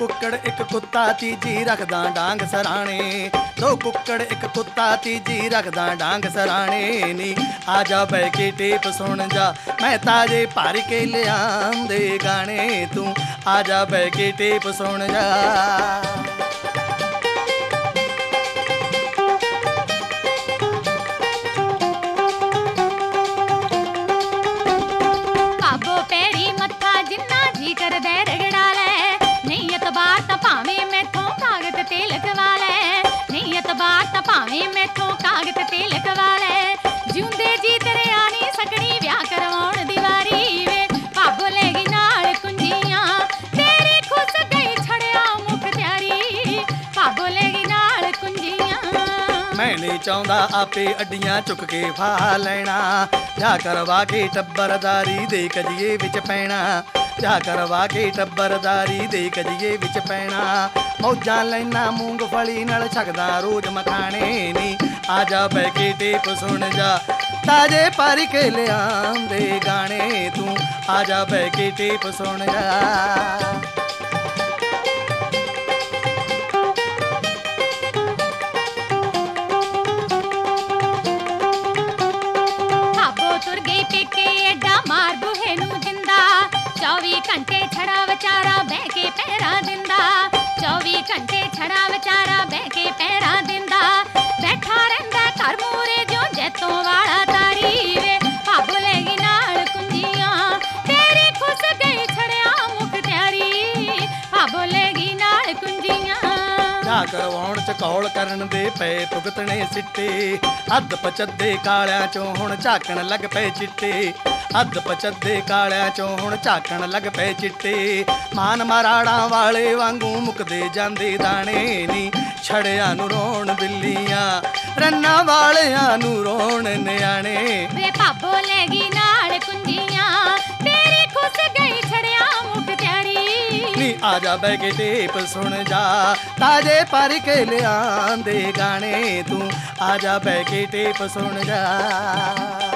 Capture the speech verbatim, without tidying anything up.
ਕੁੱਕੜ ਇੱਕ ਕੁੱਤਾ ਤੀਜੀ ਰੱਖਦਾ ਡਾਂਗ ਸਰਾਣੇ। ਦੋ ਕੁੱਕੜ ਇੱਕ ਕੁੱਤਾ ਤੀਜੀ ਰੱਖਦਾ ਡਾਂਗ ਸਰਾਣੇ ਨੀ। ਆ ਜਾ ਬਹਿ ਕੇ ਟੇਪ ਸੁਣ ਜਾ ਮੈਂ ਤਾਜੇ ਭਰ ਕੇ ਲਿਆਂਦੇ ਗਾਣੇ। ਤੂੰ ਆ ਜਾ ਬਹਿ ਕੇ ਟੇਪ ਸੁਣ ਜਾ। करदे रगड़ा ले नहीं एतबार तां भावें मैथों कागज ते लिखवा ले। नहीं एतबार तां भावें मैथों कागज ते लिखवा ले। जिउंदे जी तेरे आनी सकनी विआह करवाउण दी वारी वे। भाबो ले गई नाल कुंजियां तेरी खुस गई छड़िया मुख त्यारी। भाबो ले गई नाल कुंजियां। मैं नहीं चाहुंदा आपे अड्डियां चुक के फा लैणा। जा करवा के टब्बरदारी दे कजिए विच पैणा। जा करवा के टब्बरदारी दे कजिए विच पैणा। मौजां लैना मूंगफली नाल छकदा रोज मखाणे नी। आ जा बह के टेप सुन जा ताजे भर के लिआंदे गाणे। तू आ जा बह के टेप सुन जा। चौबी घंटे छड़ा विचारा बह के पैरा दिंदा। चौबी घंटे छड़ा विचारा बह के पैरा दिंदा। बैठा रहिंदा घर मूरे जो जैतों वाला तारी वे। भाबो ले गई नाल कुंजियां तेरी खुस गई छड़िया मुख त्यारी। भाबो ले गई नाल कुंजियां। जा करवाउण चकौल करन दे पे भुगतने सिट्टे। अध पचद्दे कालियां चों हुण झाकण लग पे चिट्टे। अध पचद्दे कालियां चों हुण झाकण लग पे चिट्टे। मान मराड़ा वाले वांगू मुकदे जांदे दाणे नी। छड़ियां नूं रोण बिल्लियां रन्ना वालियां नूं रोण नियाणे वे। भाबो ले गई नाल कुंजियां तेरी खुस गई छड़िया मुख त्यारी नी। आ जा बह के टेप सुन जा ताजे भर के लिआंदे गाणे। तू आ जा बह के टेप सुन जा।